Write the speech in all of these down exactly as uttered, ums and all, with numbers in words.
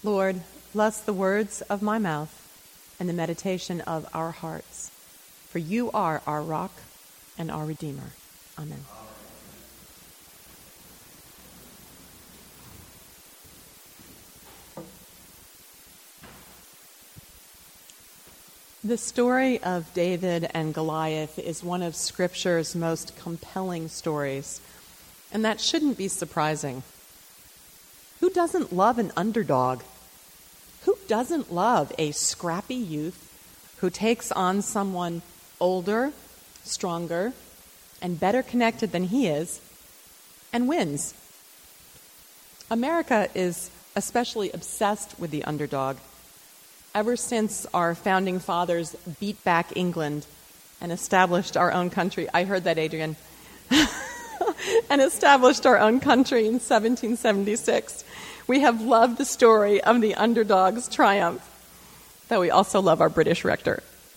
Lord, bless the words of my mouth and the meditation of our hearts. For you are our rock and our Redeemer. Amen. The story of David and Goliath is one of Scripture's most compelling stories, and that shouldn't be surprising. Who doesn't love an underdog? Who doesn't love a scrappy youth who takes on someone older, stronger, and better connected than he is, and wins? America is especially obsessed with the underdog. Ever since our founding fathers beat back England and established our own country, I heard that, Adrian, and established our own country in seventeen seventy-six, we have loved the story of the underdog's triumph, though we also love our British rector.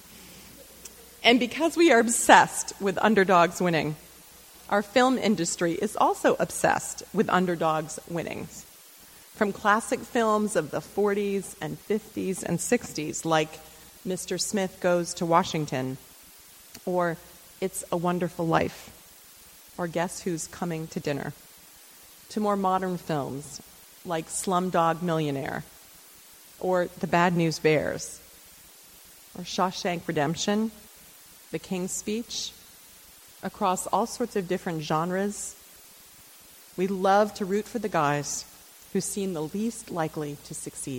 And because we are obsessed with underdogs winning, our film industry is also obsessed with underdogs winning. From classic films of the forties and fifties and sixties, like Mister Smith Goes to Washington, or It's a Wonderful Life, or Guess Who's Coming to Dinner, to more modern films like Slumdog Millionaire, or The Bad News Bears, or Shawshank Redemption, The King's Speech. Across all sorts of different genres, we love to root for the guys who seem the least likely to succeed.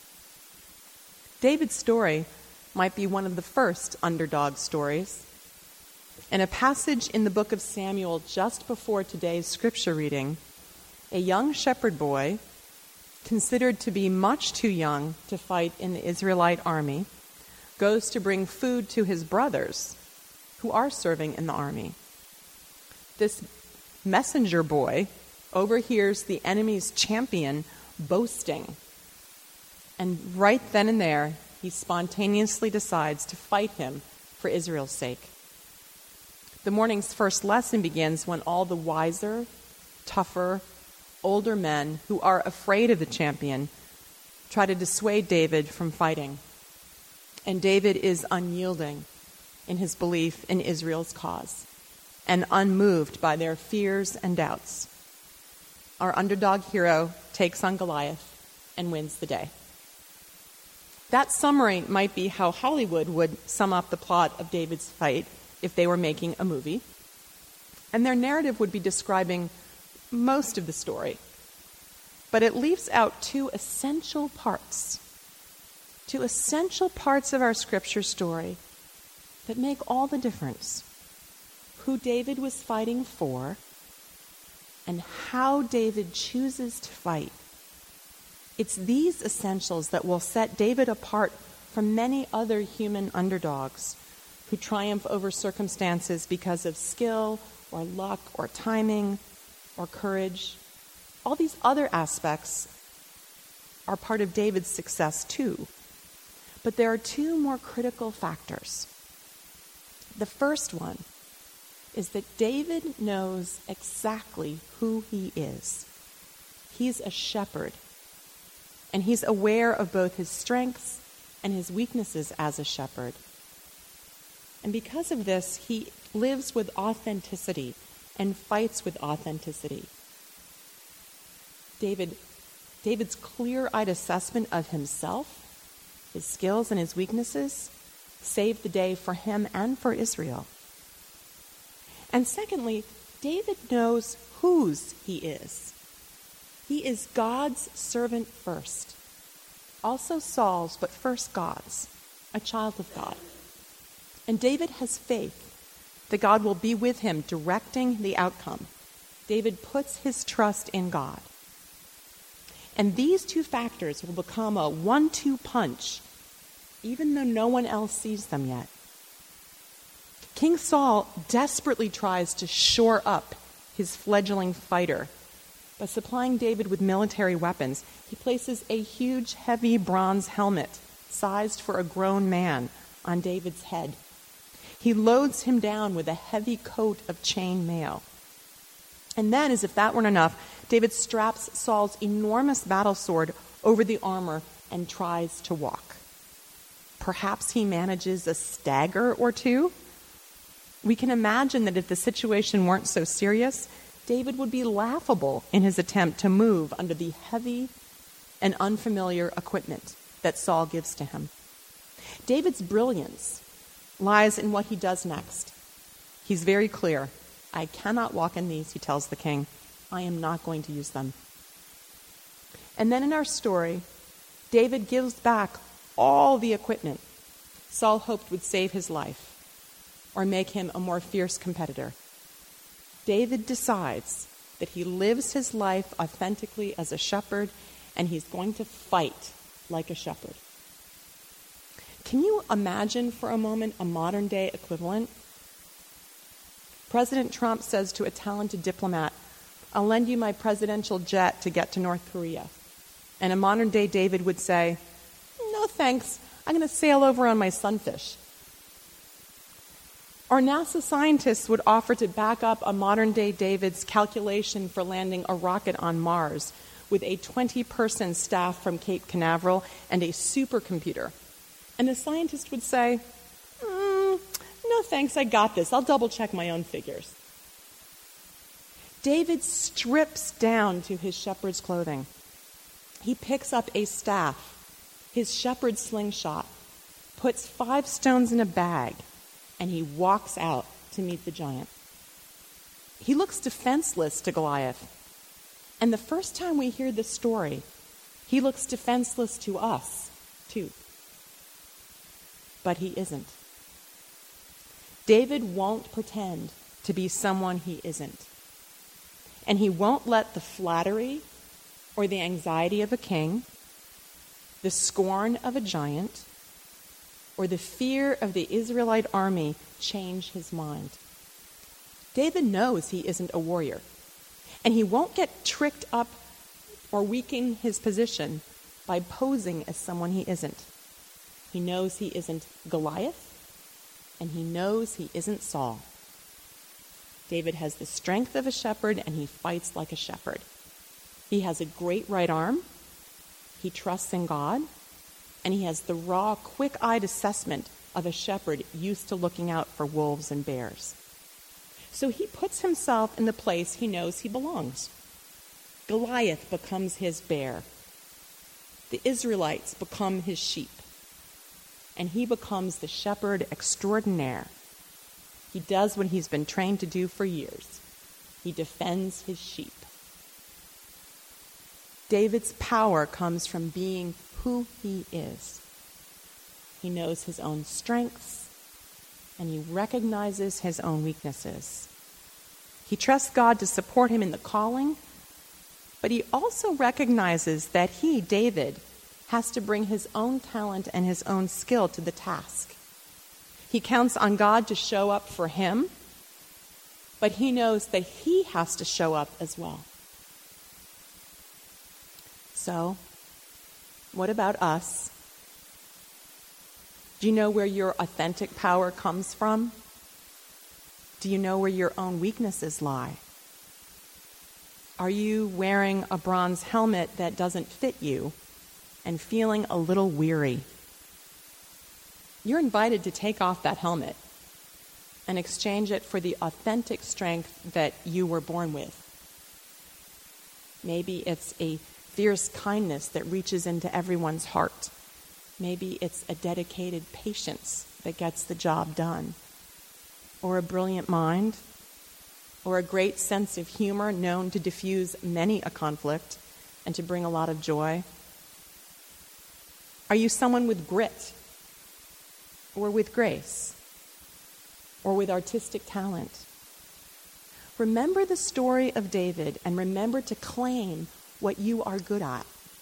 David's story might be one of the first underdog stories. In a passage in the book of Samuel just before today's scripture reading, a young shepherd boy, considered to be much too young to fight in the Israelite army, goes to bring food to his brothers who are serving in the army. This messenger boy overhears the enemy's champion boasting, and right then and there, he spontaneously decides to fight him for Israel's sake. The morning's first lesson begins when all the wiser, tougher, older men who are afraid of the champion try to dissuade David from fighting. And David is unyielding in his belief in Israel's cause and unmoved by their fears and doubts. Our underdog hero takes on Goliath and wins the day. That summary might be how Hollywood would sum up the plot of David's fight if they were making a movie. And their narrative would be describing most of the story. But it leaves out two essential parts, two essential parts of our scripture story that make all the difference. Who David was fighting for, and how David chooses to fight. It's these essentials that will set David apart from many other human underdogs who triumph over circumstances because of skill or luck or timing or courage. All these other aspects are part of David's success too. But there are two more critical factors. The first one is that David knows exactly who he is. He's a shepherd, and he's aware of both his strengths and his weaknesses as a shepherd. And because of this, he lives with authenticity and fights with authenticity. David, David's clear-eyed assessment of himself, his skills and his weaknesses, saved the day for him and for Israel. And secondly, David knows whose he is. He is God's servant first. Also Saul's, but first God's, a child of God. And David has faith that God will be with him, directing the outcome. David puts his trust in God. And these two factors will become a one two punch, even though no one else sees them yet. King Saul desperately tries to shore up his fledgling fighter by supplying David with military weapons. He places a huge, heavy bronze helmet, sized for a grown man, on David's head. He loads him down with a heavy coat of chain mail. And then, as if that weren't enough, David straps Saul's enormous battle sword over the armor and tries to walk. Perhaps he manages a stagger or two. We can imagine that if the situation weren't so serious, David would be laughable in his attempt to move under the heavy and unfamiliar equipment that Saul gives to him. David's brilliance lies in what he does next. He's very clear. I cannot walk in these, he tells the king. I am not going to use them. And then in our story, David gives back all the equipment Saul hoped would save his life or make him a more fierce competitor. David decides that he lives his life authentically as a shepherd, and he's going to fight like a shepherd. Can you imagine for a moment a modern-day equivalent? President Trump says to a talented diplomat, I'll lend you my presidential jet to get to North Korea. And a modern-day David would say, no thanks, I'm going to sail over on my sunfish. Or NASA scientists would offer to back up a modern-day David's calculation for landing a rocket on Mars with a twenty-person staff from Cape Canaveral and a supercomputer. And the scientist would say, mm, no thanks, I got this. I'll double-check my own figures. David strips down to his shepherd's clothing. He picks up a staff, his shepherd's slingshot, puts five stones in a bag, and he walks out to meet the giant. He looks defenseless to Goliath. And the first time we hear this story, he looks defenseless to us, too. But he isn't. David won't pretend to be someone he isn't. And he won't let the flattery or the anxiety of a king, the scorn of a giant, or the fear of the Israelite army change his mind. David knows he isn't a warrior, and he won't get tricked up or weaken his position by posing as someone he isn't. He knows he isn't Goliath, and he knows he isn't Saul. David has the strength of a shepherd, and he fights like a shepherd. He has a great right arm, he trusts in God, and he has the raw, quick-eyed assessment of a shepherd used to looking out for wolves and bears. So he puts himself in the place he knows he belongs. Goliath becomes his bear. The Israelites become his sheep. And he becomes the shepherd extraordinaire. He does what he's been trained to do for years. He defends his sheep. David's power comes from being who he is. He knows his own strengths, and he recognizes his own weaknesses. He trusts God to support him in the calling, but he also recognizes that he, David, has to bring his own talent and his own skill to the task. He counts on God to show up for him, but he knows that he has to show up as well. So, what about us? Do you know where your authentic power comes from? Do you know where your own weaknesses lie? Are you wearing a bronze helmet that doesn't fit you and feeling a little weary? You're invited to take off that helmet and exchange it for the authentic strength that you were born with. Maybe it's a fierce kindness that reaches into everyone's heart. Maybe it's a dedicated patience that gets the job done. Or a brilliant mind. Or a great sense of humor known to diffuse many a conflict and to bring a lot of joy. Are you someone with grit? Or with grace? Or with artistic talent? Remember the story of David and remember to claim what you are good at.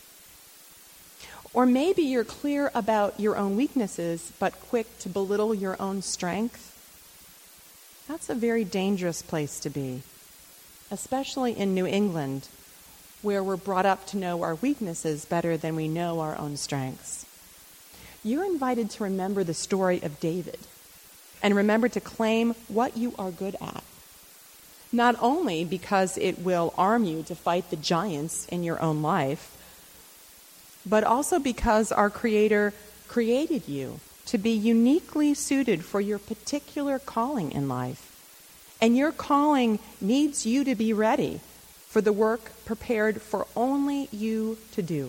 Or maybe you're clear about your own weaknesses, but quick to belittle your own strength. That's a very dangerous place to be, especially in New England, where we're brought up to know our weaknesses better than we know our own strengths. You're invited to remember the story of David and remember to claim what you are good at. Not only because it will arm you to fight the giants in your own life, but also because our Creator created you to be uniquely suited for your particular calling in life. And your calling needs you to be ready for the work prepared for only you to do.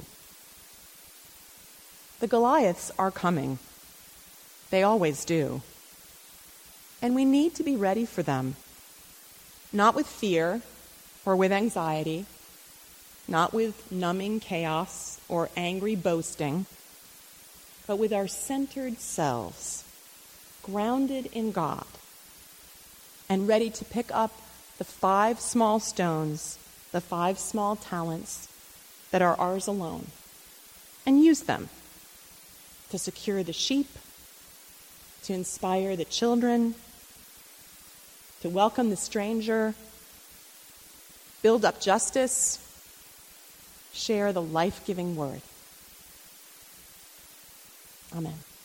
The Goliaths are coming. They always do. And we need to be ready for them. Not with fear or with anxiety, not with numbing chaos or angry boasting, but with our centered selves, grounded in God, and ready to pick up the five small stones, the five small talents that are ours alone, and use them to secure the sheep, to inspire the children, to welcome the stranger, build up justice, share the life-giving word. Amen.